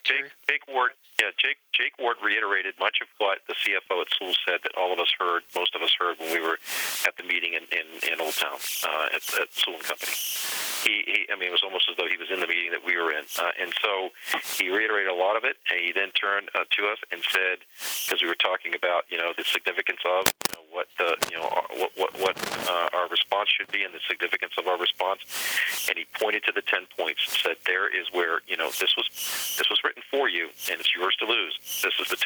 history. Jake Ward. Yeah, Jake Ward reiterated much of what the CFO at Sewell said that all of us heard, most of us heard when we were at the meeting in Old Town at Sewell and Company. I mean, it was almost as though he was in the meeting that we were in, and so he reiterated a lot of it. And he then turned to us and said, because we were talking about the significance of what our response should be and the significance of our response, and he pointed to the 10 points and said, "There is where this was written for you, and it's yours to lose. This is the